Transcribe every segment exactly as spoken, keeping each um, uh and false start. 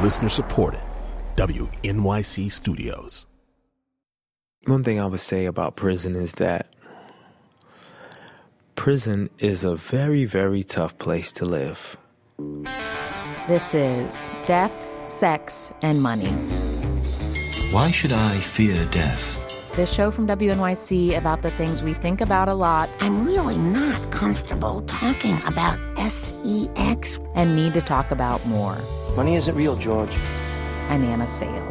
Listener supported. W N Y C Studios. One thing I would say about prison is that prison is a very, very tough place to live. This is Death, Sex, and Money. Why should I fear death? The show from W N Y C about the things we think about a lot. I'm really not comfortable talking about S E X. And need to talk about more. Money isn't real, George. I'm Anna Sale.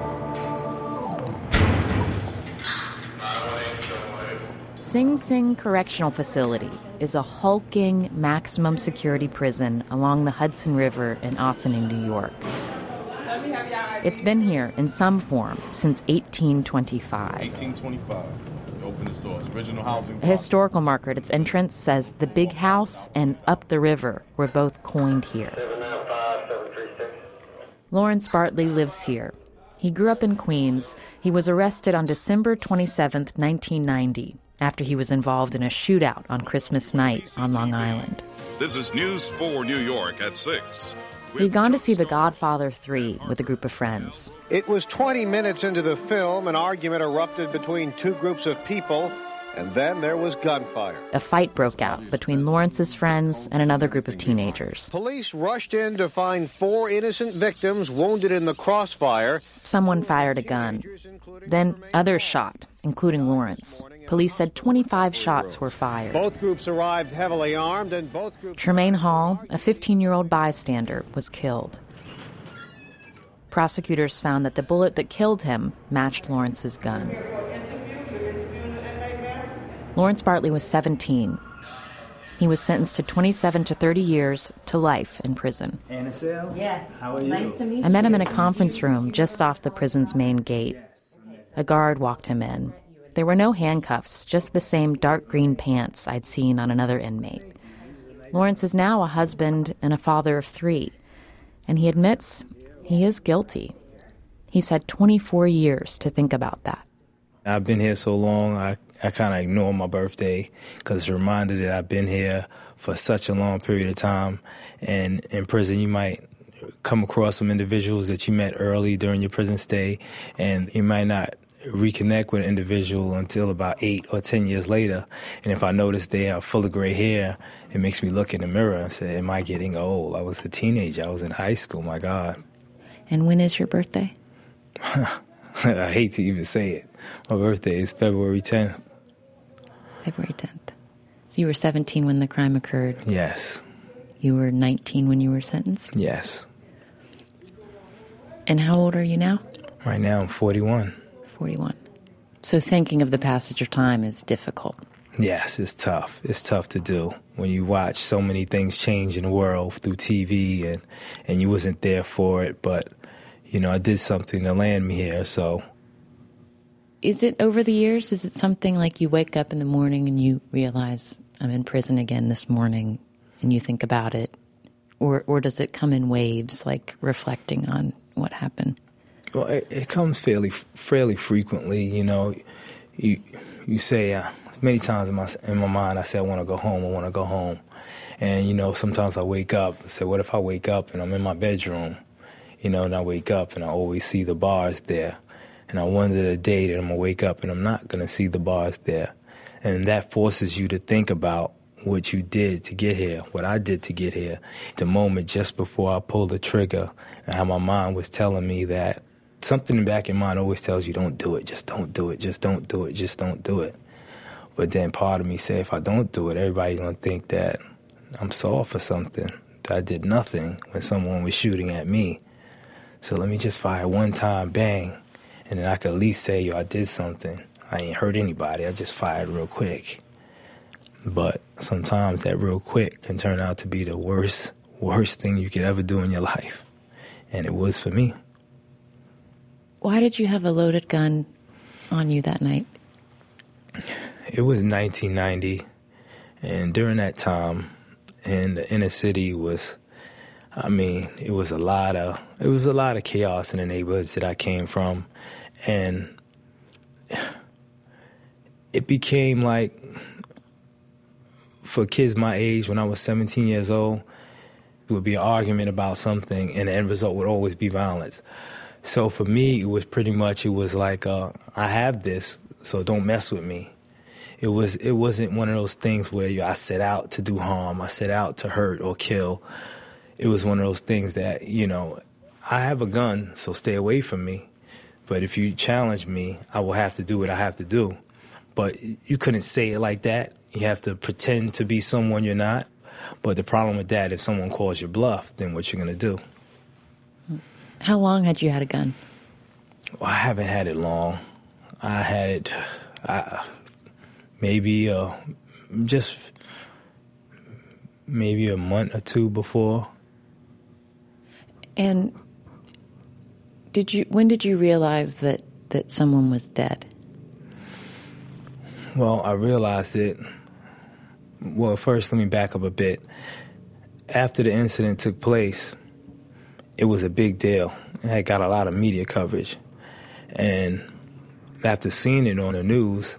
Sing Sing Correctional Facility is a hulking maximum security prison along the Hudson River in Ossining, New York. It's been here in some form since eighteen twenty-five. eighteen twenty-five. Open the doors. Original housing. A historical marker at its entrance says the Big House and Up the River were both coined here. Lawrence Bartley lives here. He grew up in Queens. He was arrested on December twenty-seventh, nineteen ninety, after he was involved in a shootout on Christmas night on Long Island. This is News four New York at six. He'd gone to see The Godfather three with a group of friends. It was twenty minutes into the film, an argument erupted between two groups of people, and then there was gunfire. A fight broke out between Lawrence's friends and another group of teenagers. Police rushed in to find four innocent victims wounded in the crossfire. Someone fired a gun. Then others shot, including Lawrence. Police said twenty-five shots were fired. Both groups arrived heavily armed, and both groups... Tremaine Hall, a fifteen-year-old bystander, was killed. Prosecutors found that the bullet that killed him matched Lawrence's gun. Lawrence Bartley was seventeen. He was sentenced to twenty-seven to thirty years to life in prison. Anna Sale? Yes. How are you? Nice to meet you. I met him in a conference room just off the prison's main gate. A guard walked him in. There were no handcuffs, just the same dark green pants I'd seen on another inmate. Lawrence is now a husband and a father of three, and he admits he is guilty. He's had twenty-four years to think about that. I've been here so long, I, I kind of ignore my birthday because it's a reminder that I've been here for such a long period of time. And in prison, you might come across some individuals that you met early during your prison stay, and you might not reconnect with an individual until about eight or ten years later. And if I notice they are full of gray hair, it makes me look in the mirror and say, am I getting old? I was a teenager. I was in high school. My God. And when is your birthday? I hate to even say it. My birthday is February tenth. February tenth. So you were seventeen when the crime occurred? Yes. You were nineteen when you were sentenced? Yes. And how old are you now? Right now I'm forty-one. forty-one. So thinking of the passage of time is difficult. Yes, it's tough. It's tough to do when you watch so many things change in the world through T V and, and you wasn't there for it. But, you know, I did something to land me here, so. Is it over the years? Is it something like you wake up in the morning and you realize I'm in prison again this morning and you think about it? Or, or does it come in waves, like reflecting on what happened? Well, it, it comes fairly fairly frequently, you know. You you say, uh, many times in my in my mind, I say, I want to go home, I want to go home. And, you know, sometimes I wake up and say, what if I wake up and I'm in my bedroom, you know, and I wake up and I always see the bars there. And I wonder the day that I'm going to wake up and I'm not going to see the bars there. And that forces you to think about what you did to get here, what I did to get here, the moment just before I pulled the trigger, and how my mind was telling me that something in the back of your mind always tells you, don't do it, just don't do it, just don't do it, just don't do it. But then part of me said, if I don't do it, everybody's going to think that I'm soft or something, that I did nothing when someone was shooting at me. So let me just fire one time, bang, and then I could at least say, yo, I did something. I ain't hurt anybody, I just fired real quick. But sometimes that real quick can turn out to be the worst, worst thing you could ever do in your life. And it was for me. Why did you have a loaded gun on you that night? It was nineteen ninety, and during that time, in the inner city was, I mean, it was a lot of, it was a lot of chaos in the neighborhoods that I came from, and it became like, for kids my age, when I was seventeen years old, It would be an argument about something, and the end result would always be violence. So for me, it was pretty much, it was like, uh, I have this, so don't mess with me. It was, it wasn't one of those things where you, I set out to do harm, I set out to hurt or kill. It was one of those things that, you know, I have a gun, so stay away from me. But if you challenge me, I will have to do what I have to do. But you couldn't say it like that. You have to pretend to be someone you're not. But the problem with that, if someone calls your bluff, then what you're going to do? How long had you had a gun? Well, I haven't had it long. I had it I, maybe uh, just maybe a month or two before. And did you? When did you realize that, that someone was dead? Well, I realized it. Well, first, let me back up a bit. After the incident took place, it was a big deal. It got a lot of media coverage. And after seeing it on the news,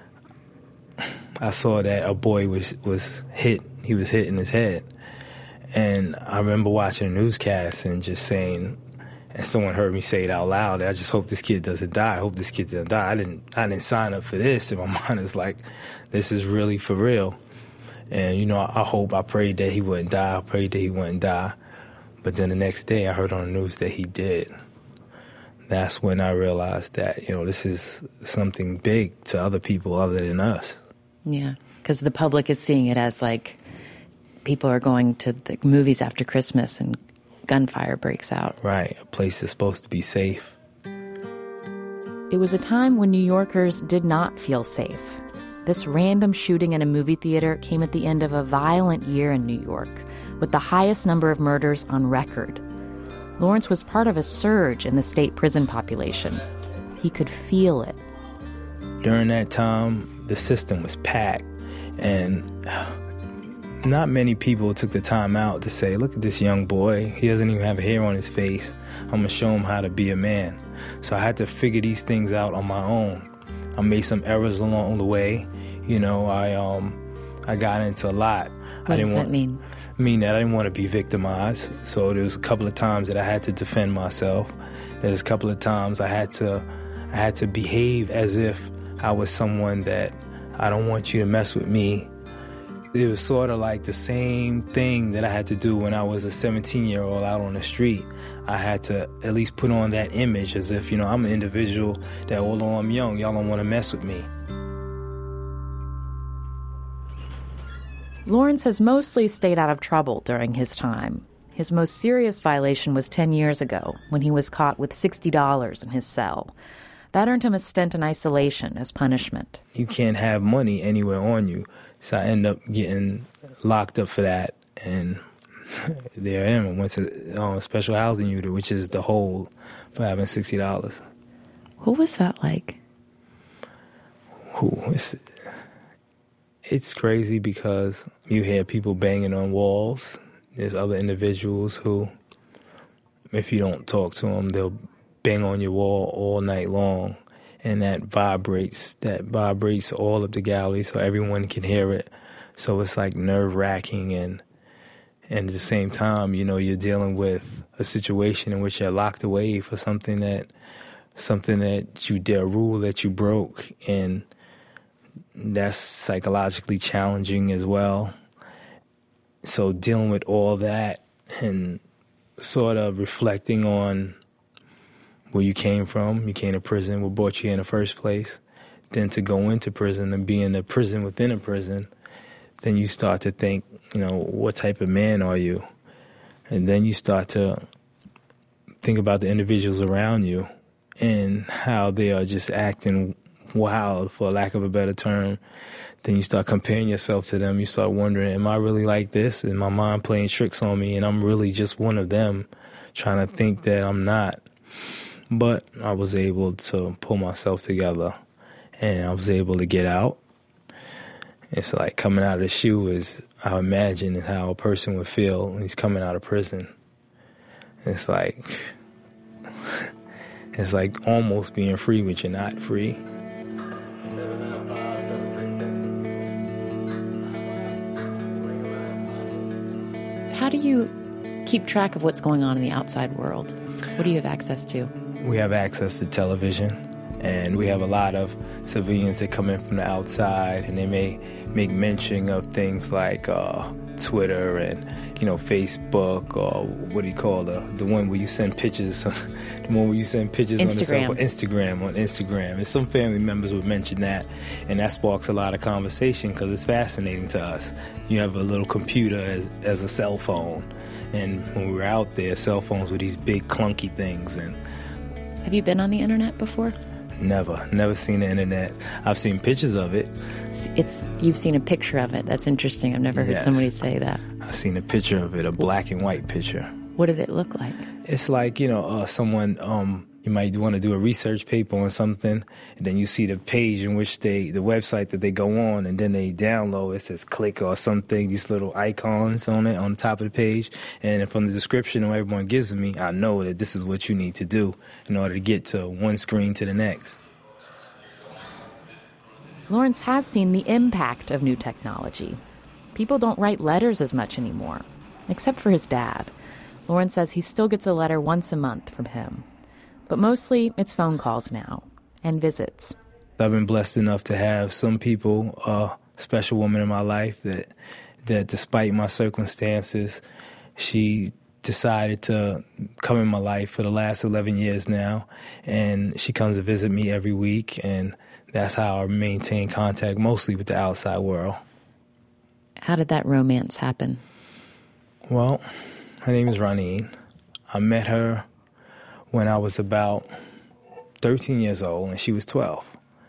I saw that a boy was, was hit. He was hit in his head. And I remember watching the newscast and just saying, and someone heard me say it out loud, I just hope this kid doesn't die. I hope this kid doesn't die. I didn't I didn't sign up for this. And my mind is like, this is really for real. And, you know, I, I hope, I prayed that he wouldn't die. I prayed that he wouldn't die. But then the next day I heard on the news that he did. That's when I realized that, you know, this is something big to other people other than us. Yeah, because the public is seeing it as like people are going to the movies after Christmas and gunfire breaks out. Right, a place is supposed to be safe. It was a time when New Yorkers did not feel safe. This random shooting in a movie theater came at the end of a violent year in New York, with the highest number of murders on record. Lawrence was part of a surge in the state prison population. He could feel it. During that time, the system was packed, and not many people took the time out to say, look at this young boy. He doesn't even have hair on his face. I'm going to show him how to be a man. So I had to figure these things out on my own. I made some errors along the way. You know, I um, I got into a lot. What I didn't does want, that mean? mean that I didn't want to be victimized. So there was a couple of times that I had to defend myself. There's a couple of times I had to I had to behave as if I was someone that I don't want you to mess with me. It was sort of like the same thing that I had to do when I was a seventeen-year-old out on the street. I had to at least put on that image as if, you know, I'm an individual that although I'm young, y'all don't want to mess with me. Lawrence has mostly stayed out of trouble during his time. His most serious violation was ten years ago, when he was caught with sixty dollars in his cell. That earned him a stint in isolation as punishment. You can't have money anywhere on you. So I ended up getting locked up for that. And there I am. I went to um, special housing unit, which is the hold, for having sixty dollars. What was that like? Ooh, it's, it's crazy because you hear people banging on walls. There's other individuals who, if you don't talk to them, they'll bang on your wall all night long, and that vibrates that vibrates all of the gallery so everyone can hear it. So it's like nerve-wracking, and and at the same time, you know, you're dealing with a situation in which you're locked away for something that something that you did, a rule that you broke, and that's psychologically challenging as well. So dealing with all that and sort of reflecting on where you came from. You came to prison, what brought you in the first place. Then to go into prison and be in a prison within a prison, then you start to think, you know, what type of man are you? And then you start to think about the individuals around you and how they are just acting wild, for lack of a better term. Then you start comparing yourself to them. You start wondering, am I really like this? Is my mind playing tricks on me? And I'm really just one of them, trying to think that I'm not. But I was able to pull myself together, and I was able to get out. It's like coming out of the shoe is, I imagine, is how a person would feel when he's coming out of prison. It's like, it's like almost being free, but you're not free. How do you keep track of what's going on in the outside world? What do you have access to? We have access to television, and we have a lot of civilians that come in from the outside, and they may make mention of things like uh, Twitter and, you know, Facebook, or what do you call the the one where you send pictures, the one where you send pictures Instagram. on the Instagram on Instagram. And some family members would mention that, and that sparks a lot of conversation because it's fascinating to us. You have a little computer as, as a cell phone, and when we were out there, cell phones were these big clunky things. And have you been on the internet before? Never, never seen the internet. I've seen pictures of it. It's you've seen a picture of it. That's interesting. I've never heard Yes. somebody say that. I've seen a picture of it, a black and white picture. What did it look like? It's like, you know, uh, someone, um, you might want to do a research paper on something, and then you see the page in which they, the website that they go on, and then they download, it says click or something, these little icons on it, on the top of the page. And from the description that everyone gives me, I know that this is what you need to do in order to get to one screen to the next. Lawrence has seen the impact of new technology. People don't write letters as much anymore, except for his dad. Lawrence says he still gets a letter once a month from him. But mostly it's phone calls now and visits. I've been blessed enough to have some people, a uh, special woman in my life that, that despite my circumstances, she decided to come in my life for the last eleven years now. And she comes to visit me every week, and that's how I maintain contact mostly with the outside world. How did that romance happen? Well, her name is Ronine. I met her when I was about thirteen years old, and she was twelve.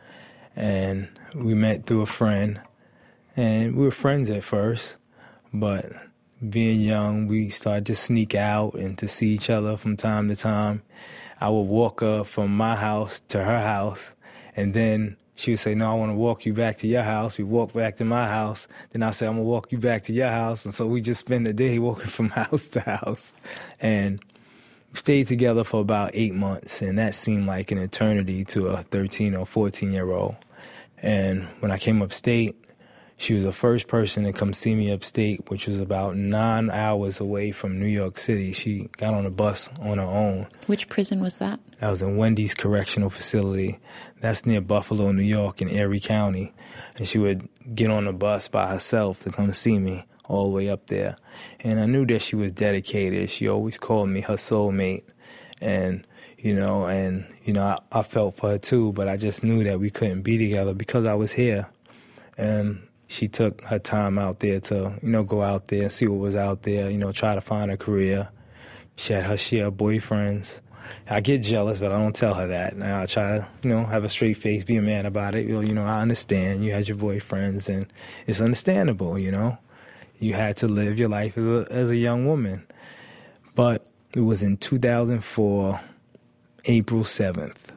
And we met through a friend, and we were friends at first, but being young, we started to sneak out and to see each other from time to time. I would walk her from my house to her house, and then she would say, no, I want to walk you back to your house. We walk back to my house. Then I say, I'm going to walk you back to your house. And so we just spend the day walking from house to house. And we stayed together for about eight months, and that seemed like an eternity to a thirteen or fourteen-year-old. And when I came upstate, she was the first person to come see me upstate, which was about nine hours away from New York City. She got on a bus on her own. Which prison was that? That was in Wendy's Correctional Facility. That's near Buffalo, New York, in Erie County. And she would get on a bus by herself to come see me all the way up there. And I knew that she was dedicated. She always called me her soulmate. And, you know, and, you know, I, I felt for her too, but I just knew that we couldn't be together because I was here. And she took her time out there to, you know, go out there and see what was out there, you know, try to find a career. She had her share of boyfriends. I get jealous, but I don't tell her that. And I try to, you know, have a straight face, be a man about it. You know, I understand you had your boyfriends, and it's understandable, you know. You had to live your life as a as a young woman. But it was in two thousand four, April seventh,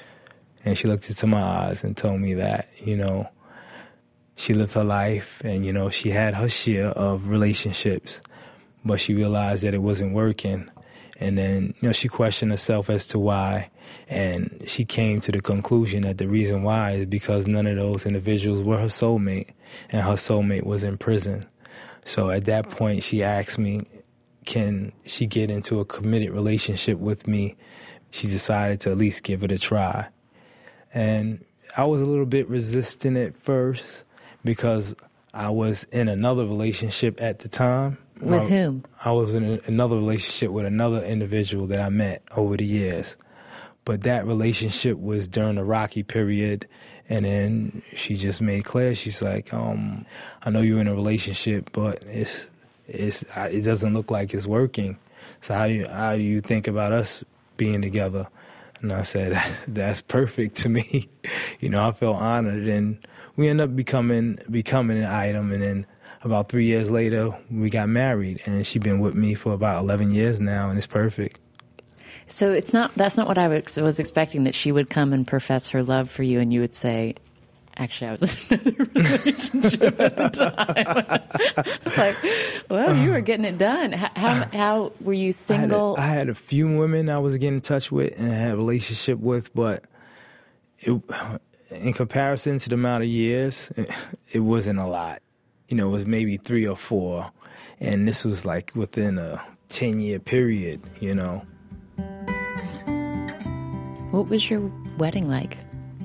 and she looked into my eyes and told me that, you know, she lived her life, and, you know, she had her share of relationships, but she realized that it wasn't working. And then, you know, she questioned herself as to why, and she came to the conclusion that the reason why is because none of those individuals were her soulmate, and her soulmate was in prison. So at that point, she asked me, can she get into a committed relationship with me? She decided to at least give it a try. And I was a little bit resistant at first, because I was in another relationship at the time. With I, whom? I was in a, another relationship with another individual that I met over the years. But that relationship was during a rocky period, and then she just made clear, she's like, um, I know you're in a relationship, but it's it's it doesn't look like it's working. So how do you, how do you think about us being together? And I said, that's perfect to me. You know, I felt honored, and we ended up becoming becoming an item. And then about three years later, we got married, and she's been with me for about eleven years now, and it's perfect. So it's not that's not what I was expecting, that she would come and profess her love for you, and you would say, actually, I was in another relationship at the time. Like, well, you were getting it done. How how, how were you single? I had, a, I had a few women I was getting in touch with and I had a relationship with, but it, in comparison to the amount of years, it, it wasn't a lot. You know, it was maybe three or four, and this was like within a ten-year period, you know. What was your wedding like?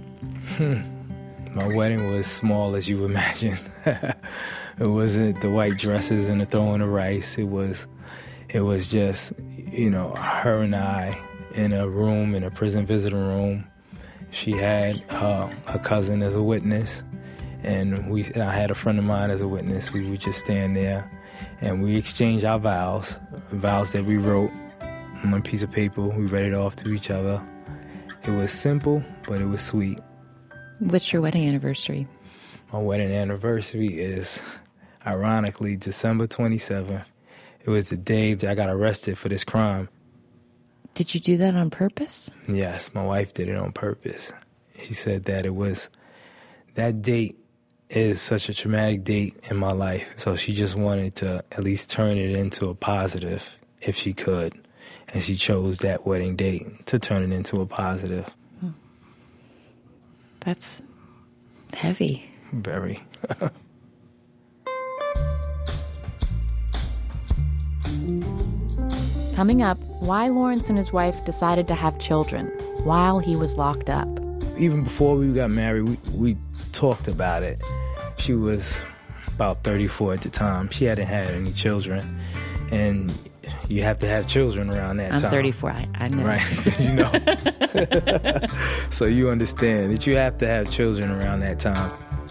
My wedding was small as you imagine. It wasn't the white dresses and the throwing of rice. It was, it was just, you know, her and I in a room, in a prison visiting room. She had her, her cousin as a witness, and we. I had a friend of mine as a witness. We would just stand there, and we exchanged our vows, vows that we wrote on a piece of paper. We read it off to each other. It was simple, but it was sweet. What's your wedding anniversary? My wedding anniversary is, ironically, December twenty-seventh. It was the day that I got arrested for this crime. Did you do that on purpose? Yes, my wife did it on purpose. She said that it was, that date is such a traumatic date in my life. So she just wanted to at least turn it into a positive if she could. And she chose that wedding date to turn it into a positive. Hmm. That's heavy. Very. Coming up, why Lawrence and his wife decided to have children while he was locked up. Even before we got married, we, we talked about it. She was about thirty-four at the time. She hadn't had any children. And you have to have children around that I'm time. I'm thirty-four, I, I know. Right, so you know. So you understand that you have to have children around that time.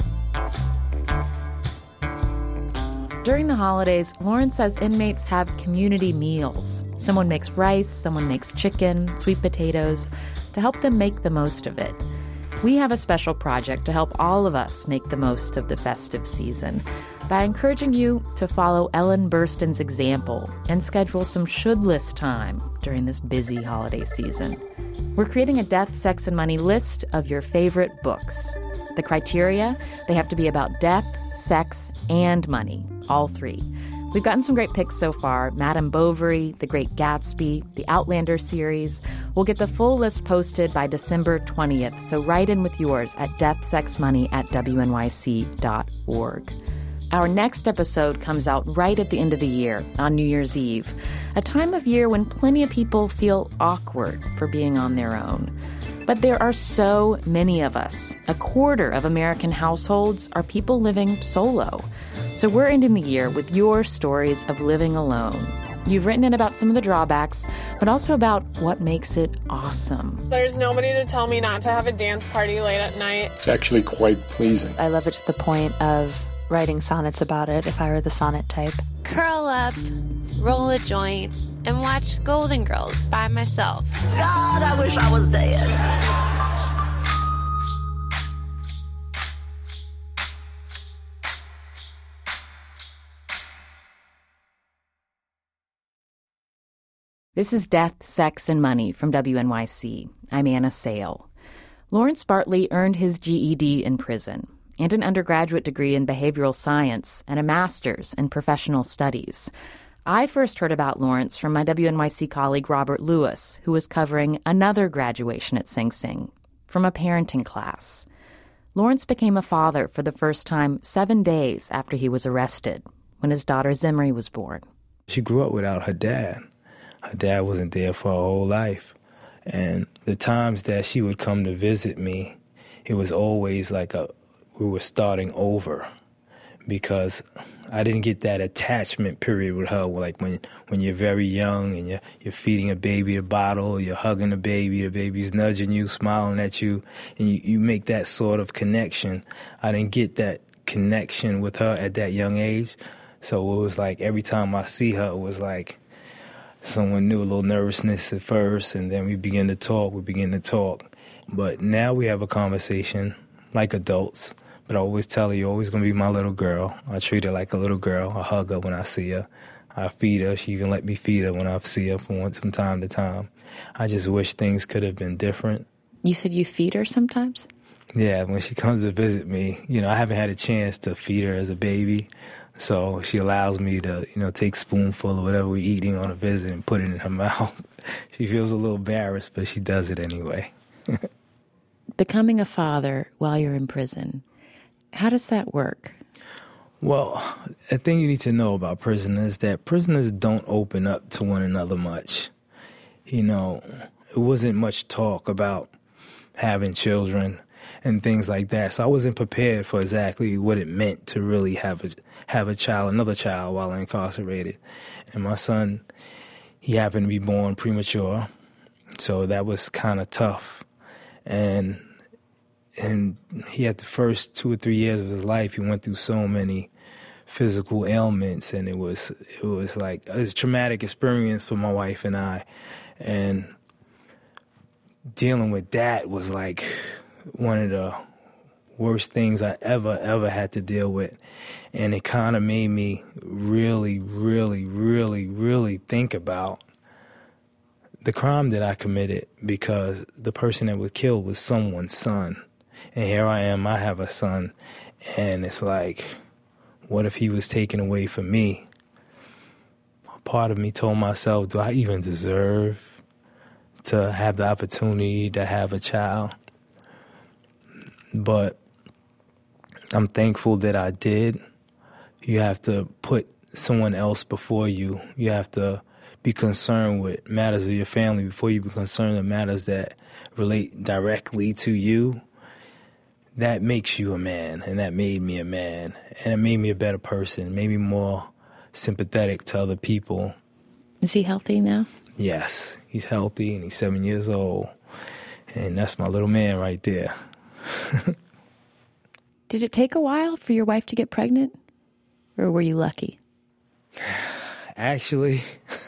During the holidays, Lawrence says inmates have community meals. Someone makes rice, someone makes chicken, sweet potatoes, to help them make the most of it. We have a special project to help all of us make the most of the festive season by encouraging you to follow Ellen Burstyn's example and schedule some should-list time during this busy holiday season. We're creating a Death, Sex, and Money list of your favorite books. The criteria, they have to be about death, sex, and money, all three. We've gotten some great picks so far. Madame Bovary, The Great Gatsby, the Outlander series. We'll get the full list posted by December twentieth, so write in with yours at deathsexmoney at w n y c dot org. Our next episode comes out right at the end of the year, on New Year's Eve, a time of year when plenty of people feel awkward for being on their own. But there are so many of us. A quarter of American households are people living solo. So we're ending the year with your stories of living alone. You've written in about some of the drawbacks, but also about what makes it awesome. There's nobody to tell me not to have a dance party late at night. It's actually quite pleasing. I love it to the point of writing sonnets about it if I were the sonnet type. Curl up, roll a joint, and watch Golden Girls by myself. God, I wish I was dead. This is Death, Sex, and Money from W N Y C. I'm Anna Sale. Lawrence Bartley earned his G E D in prison and an undergraduate degree in behavioral science and a master's in professional studies. I first heard about Lawrence from my W N Y C colleague Robert Lewis, who was covering another graduation at Sing Sing from a parenting class. Lawrence became a father for the first time seven days after he was arrested, when his daughter Zimri was born. She grew up without her dad. Her dad wasn't there for her whole life. And the times that she would come to visit me, it was always like a we were starting over, because I didn't get that attachment period with her, like when when you're very young and you're, you're feeding a baby a bottle, you're hugging a baby, the baby's nudging you, smiling at you, and you, you make that sort of connection. I didn't get that connection with her at that young age, so it was like every time I see her, it was like someone knew, a little nervousness at first, and then we begin to talk, we begin to talk. But now we have a conversation like adults. But I always tell her, you're always going to be my little girl. I treat her like a little girl. I hug her when I see her. I feed her. She even let me feed her when I see her from, one, from time to time. I just wish things could have been different. You said you feed her sometimes? Yeah, when she comes to visit me, you know, I haven't had a chance to feed her as a baby. So she allows me to, you know, take a spoonful of whatever we're eating on a visit and put it in her mouth. She feels a little embarrassed, but she does it anyway. Becoming a father while you're in prison, how does that work? Well, the thing you need to know about prisoners is that prisoners don't open up to one another much. You know, it wasn't much talk about having children and things like that. So I wasn't prepared for exactly what it meant to really have a, have a child, another child, while incarcerated. And my son, he happened to be born premature, so that was kind of tough. And and he had the first two or three years of his life, he went through so many physical ailments, and it was it was like it was a traumatic experience for my wife and I. And dealing with that was like one of the worst things I ever, ever had to deal with. And it kind of made me really, really, really, really think about the crime that I committed, because the person that was killed was someone's son. And here I am, I have a son, and it's like, what if he was taken away from me? Part of me told myself, do I even deserve to have the opportunity to have a child? But I'm thankful that I did. You have to put someone else before you. You have to be concerned with matters of your family before you be concerned with matters that relate directly to you. That makes you a man, and that made me a man, and it made me a better person. It made me more sympathetic to other people. Is he healthy now? Yes, he's healthy, and he's seven years old, and that's my little man right there. Did it take a while for your wife to get pregnant, or were you lucky? Actually,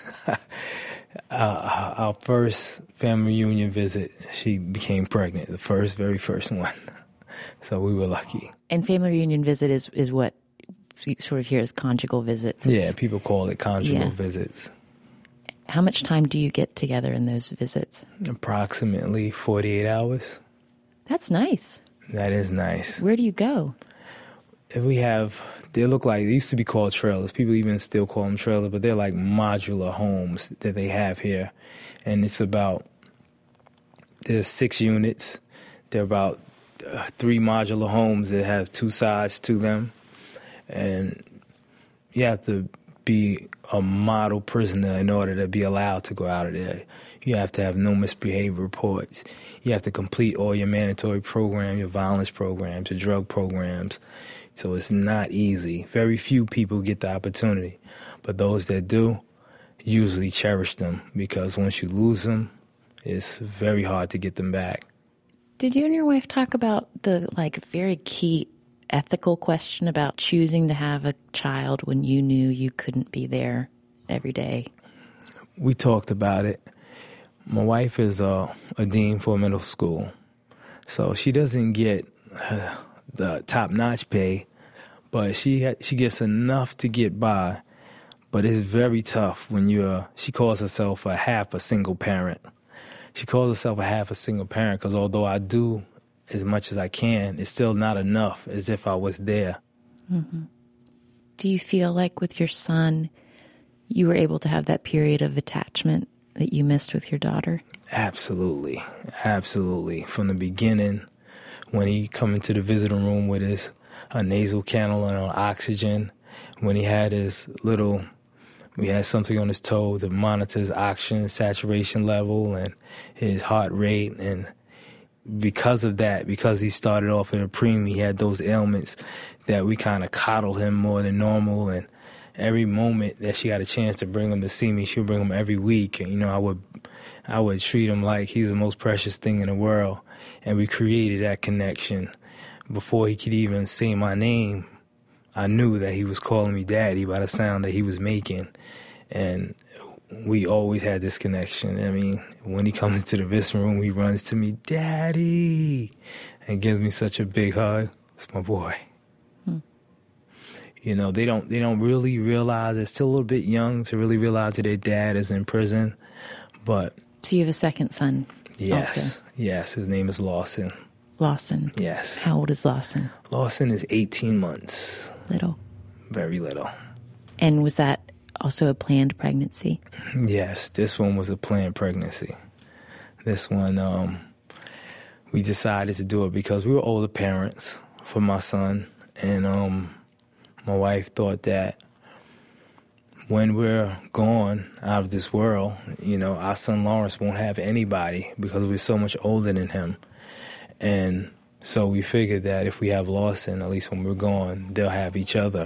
uh, our first family reunion visit, she became pregnant, the first, very first one. So we were lucky. And family reunion visit is, is what you sort of hear as conjugal visits. It's, yeah, people call it conjugal yeah. visits. How much time do you get together in those visits? Approximately forty-eight hours. That's nice. That is nice. Where do you go? We have, they look like, they used to be called trailers. People even still call them trailers, but they're like modular homes that they have here. And it's about, there's six units. They're about uh, three modular homes that have two sides to them. And you have to be a model prisoner in order to be allowed to go out of there. You have to have no misbehavior reports. You have to complete all your mandatory program, your violence programs, your drug programs. So it's not easy. Very few people get the opportunity. But those that do usually cherish them, because once you lose them, it's very hard to get them back. Did you and your wife talk about the like very key ethical question about choosing to have a child when you knew you couldn't be there every day? We talked about it. My wife is uh, a dean for a middle school, so she doesn't get uh, the top-notch pay, but she ha- she gets enough to get by. But it's very tough when you're, she calls herself a half a single parent. She calls herself a half a single parent because although I do as much as I can, it's still not enough as if I was there. Mm-hmm. Do you feel like with your son, you were able to have that period of attachment that you missed with your daughter? Absolutely. Absolutely. From the beginning, when he come into the visiting room with his uh, nasal cannula and oxygen, when he had his little, we had something on his toe that monitors oxygen saturation level and his heart rate. And because of that, because he started off at a preemie, he had those ailments that we kind of coddled him more than normal. And every moment that she got a chance to bring him to see me, she would bring him every week. And, you know, I would I would treat him like he's the most precious thing in the world. And we created that connection. Before he could even say my name, I knew that he was calling me daddy by the sound that he was making. And we always had this connection. I mean, when he comes into the visiting room, he runs to me, Daddy, and gives me such a big hug. It's my boy. Hmm. You know, they don't they don't really realize, they're still a little bit young to really realize that their dad is in prison. But so you have a second son? Yes, also. Yes. His name is Lawson. Lawson. Yes. How old is Lawson? Lawson is eighteen months. Little. Very little. And was that also a planned pregnancy? Yes, this one was a planned pregnancy. This one, um, we decided to do it because we were older parents for my son, and um, my wife thought that when we're gone out of this world, you know, our son Lawrence won't have anybody because we're so much older than him. And so we figured that if we have Lawson, at least when we're gone, they'll have each other.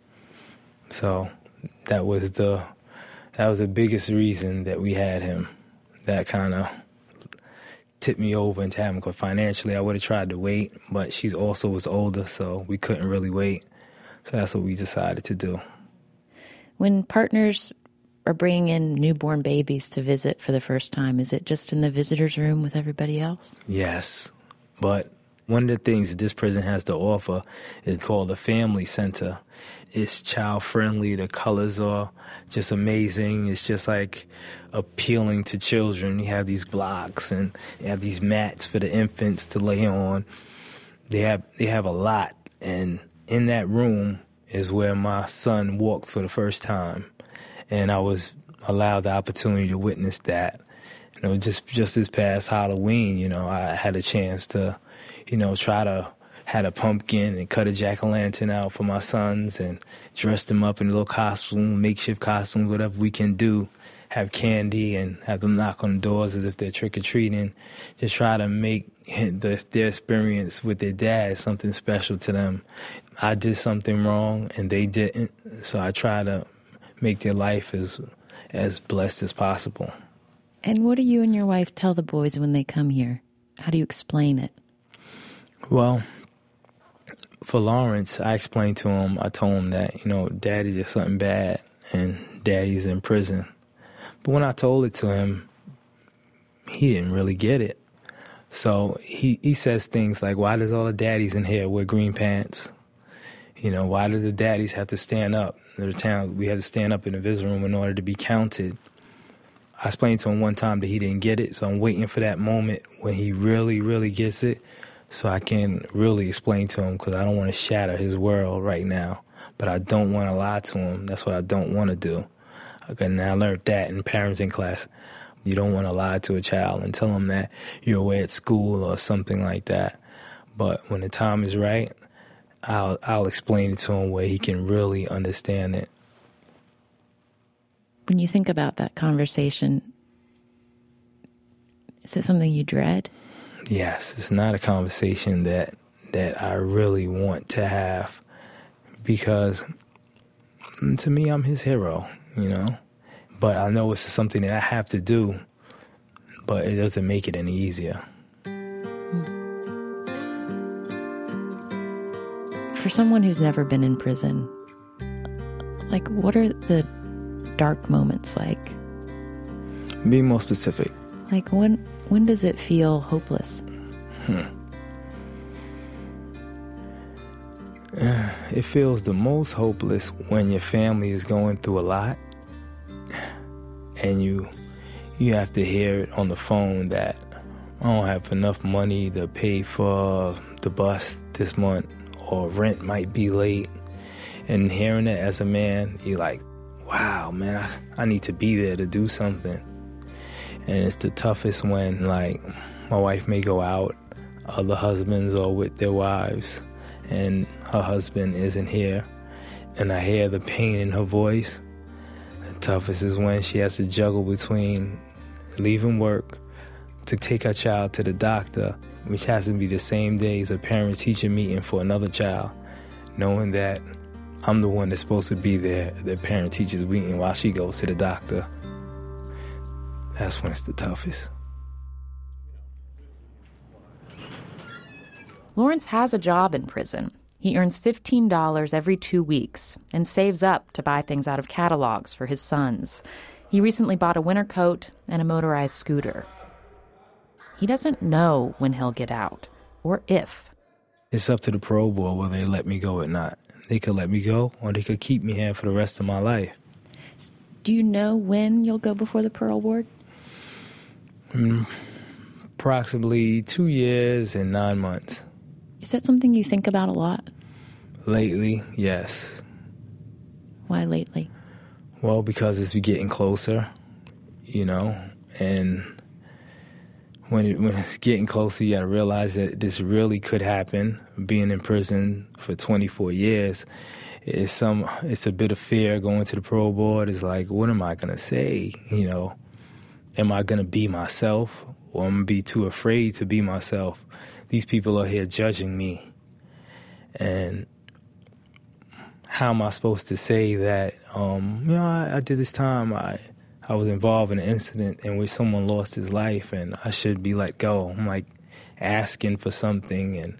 So that was the that was the biggest reason that we had him. That kind of tipped me over into having him. Because financially, I would have tried to wait, but she also was older, so we couldn't really wait. So that's what we decided to do. When partners are bringing in newborn babies to visit for the first time, is it just in the visitor's room with everybody else? Yes, but one of the things that this prison has to offer is called the Family Center. It's child-friendly. The colors are just amazing. It's just like appealing to children. You have these blocks and you have these mats for the infants to lay on. They have they have a lot, and in that room is where my son walked for the first time, and I was allowed the opportunity to witness that. You know, just just this past Halloween, you know, I had a chance to, you know, try to had a pumpkin and cut a jack-o'-lantern out for my sons and dress them up in a little costume, makeshift costumes, whatever we can do. Have candy and have them knock on the doors as if they're trick-or-treating. Just try to make the, their experience with their dad something special to them. I did something wrong and they didn't, so I try to make their life as as blessed as possible. And what do you and your wife tell the boys when they come here? How do you explain it? Well, for Lawrence, I explained to him, I told him that, you know, Daddy did something bad and Daddy's in prison. But when I told it to him, he didn't really get it. So he, he says things like, why does all the daddies in here wear green pants? You know, why do the daddies have to stand up? In the town, we had to stand up in the visitor room in order to be counted. I explained to him one time that he didn't get it, so I'm waiting for that moment when he really, really gets it so I can really explain to him, because I don't want to shatter his world right now. But I don't want to lie to him. That's what I don't want to do. And I learned that in parenting class. You don't want to lie to a child and tell them that you're away at school or something like that. But when the time is right, I'll I'll explain it to him where he can really understand it. When you think about that conversation, is it something you dread? Yes, it's not a conversation that that I really want to have, because to me, I'm his hero, you know. But I know it's something that I have to do, but it doesn't make it any easier. For someone who's never been in prison, like, what are the dark moments like? Be more specific. Like, when when does it feel hopeless? Hmm. Uh, it feels the most hopeless when your family is going through a lot and you you have to hear it on the phone that I don't have enough money to pay for the bus this month, or rent might be late. And hearing it as a man, you're like, wow, man, I, I need to be there to do something. And it's the toughest when, like, my wife may go out, other husbands are with their wives, and her husband isn't here, and I hear the pain in her voice. The toughest is when she has to juggle between leaving work to take her child to the doctor, which has to be the same day as a parent-teacher meeting for another child, knowing that I'm the one that's supposed to be there at the parent-teacher's meeting while she goes to the doctor. That's when it's the toughest. Lawrence has a job in prison. He earns fifteen dollars every two weeks and saves up to buy things out of catalogs for his sons. He recently bought a winter coat and a motorized scooter. He doesn't know when he'll get out, or if. It's up to the parole board whether they let me go or not. They could let me go, or they could keep me here for the rest of my life. Do you know when you'll go before the parole board? Mm, approximately two years and nine months. Is that something you think about a lot? Lately, yes. Why lately? Well, because it's getting closer, you know, and when, it, when it's getting closer, you got to realize that this really could happen. Being in prison for twenty-four years, it's some it's a bit of fear going to the parole board. It's like, what am I gonna say? You know, am I gonna be myself, or am I gonna be too afraid to be myself? These people are here judging me, and how am I supposed to say that? Um, you know, I, I did this time. I I was involved in an incident in which someone lost his life, and I should be let go. I'm like asking for something, and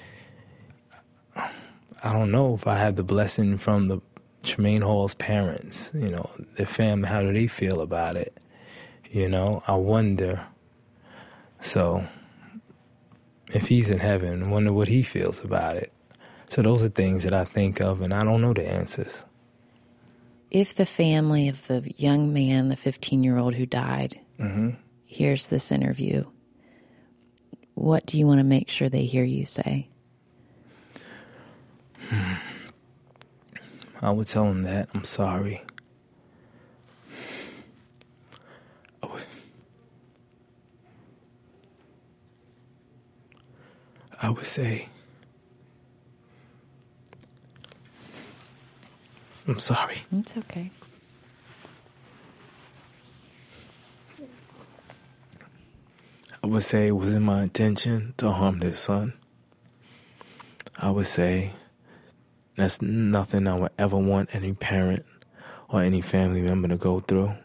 I don't know if I had the blessing from the Tremaine Hall's parents, you know, their family. How do they feel about it? You know, I wonder. So if he's in heaven, I wonder what he feels about it. So those are things that I think of, and I don't know the answers. If the family of the young man, the fifteen-year-old who died, mm-hmm. hears this interview, what do you want to make sure they hear you say? I would tell them that I'm sorry. I would, I would say, I'm sorry. It's okay. I would say it wasn't my intention to harm their son. I would say that's nothing I would ever want any parent or any family member to go through.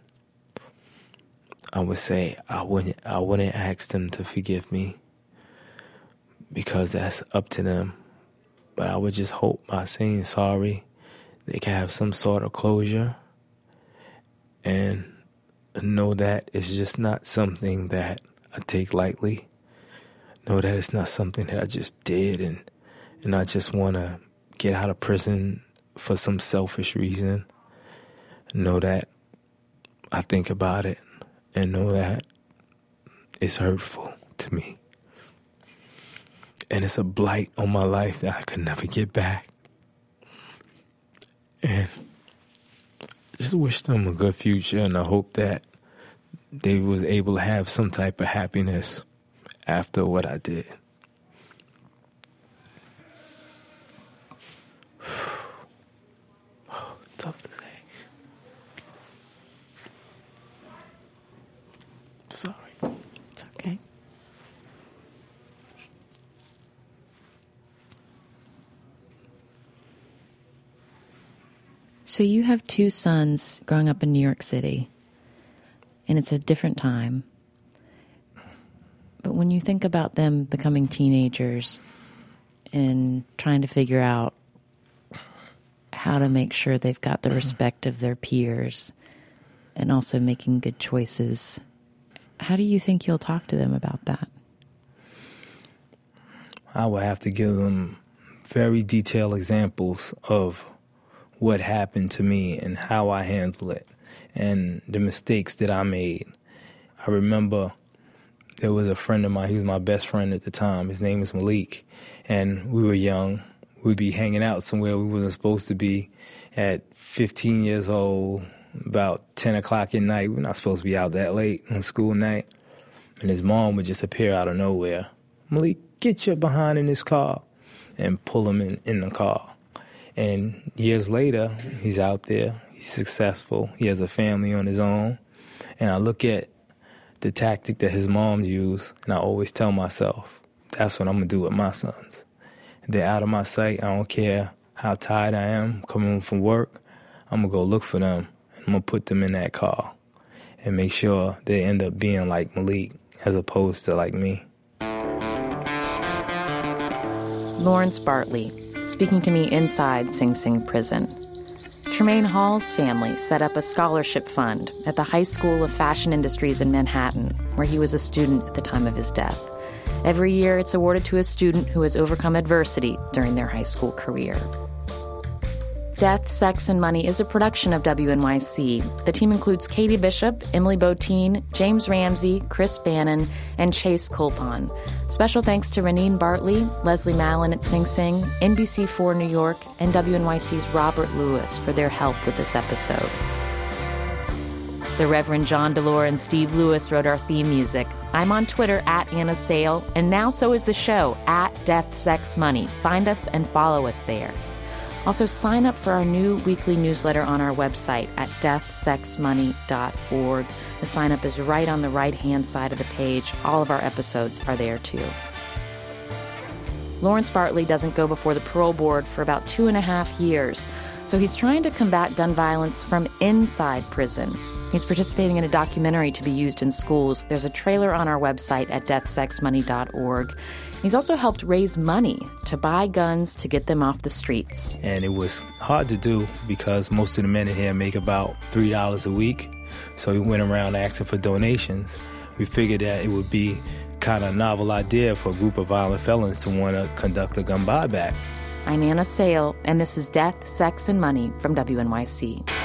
I would say I wouldn't I wouldn't ask them to forgive me, because that's up to them. But I would just hope by saying sorry, they can have some sort of closure and know that it's just not something that I take lightly. Know that it's not something that I just did and, and I just want to get out of prison for some selfish reason. Know that I think about it and know that it's hurtful to me. And it's a blight on my life that I could never get back. And just wish them a good future, and I hope that they was able to have some type of happiness after what I did. Tough to say. Sorry. It's okay. So you have two sons growing up in New York City, and it's a different time. But when you think about them becoming teenagers and trying to figure out how to make sure they've got the respect of their peers and also making good choices, how do you think you'll talk to them about that? I would have to give them very detailed examples of what happened to me and how I handled it and the mistakes that I made. I remember there was a friend of mine, he was my best friend at the time. His name was Malik, and we were young. We'd be hanging out somewhere we wasn't supposed to be at fifteen years old, about ten o'clock at night. We're not supposed to be out that late on school night. And his mom would just appear out of nowhere. Malik, get your behind in this car, and pull him in, in the car. And years later, he's out there, he's successful, he has a family on his own. And I look at the tactic that his mom used, and I always tell myself, that's what I'm going to do with my sons. They're out of my sight. I don't care how tired I am coming home from work. I'm going to go look for them, and I'm going to put them in that car and make sure they end up being like Malik as opposed to like me. Lawrence Bartley, speaking to me inside Sing Sing prison. Tremaine Hall's family set up a scholarship fund at the High School of Fashion Industries in Manhattan, where he was a student at the time of his death. Every year, it's awarded to a student who has overcome adversity during their high school career. Death, Sex, and Money is a production of W N Y C. The team includes Katie Bishop, Emily Botine, James Ramsey, Chris Bannon, and Chase Colpon. Special thanks to Reneen Bartley, Leslie Mallon at Sing Sing, N B C four New York, and W N Y C's Robert Lewis for their help with this episode. The Reverend John Delore and Steve Lewis wrote our theme music. I'm on Twitter at Anna Sale, and now so is the show, at Death, Sex, Money. Find us and follow us there. Also, sign up for our new weekly newsletter on our website at death sex money dot org. The sign up is right on the right-hand side of the page. All of our episodes are there, too. Lawrence Bartley doesn't go before the parole board for about two and a half years, so he's trying to combat gun violence from inside prison. He's participating in a documentary to be used in schools. There's a trailer on our website at death sex money dot org. He's also helped raise money to buy guns to get them off the streets. And it was hard to do because most of the men in here make about three dollars a week. So we went around asking for donations. We figured that it would be kind of a novel idea for a group of violent felons to want to conduct a gun buyback. I'm Anna Sale, and this is Death, Sex, and Money from W N Y C.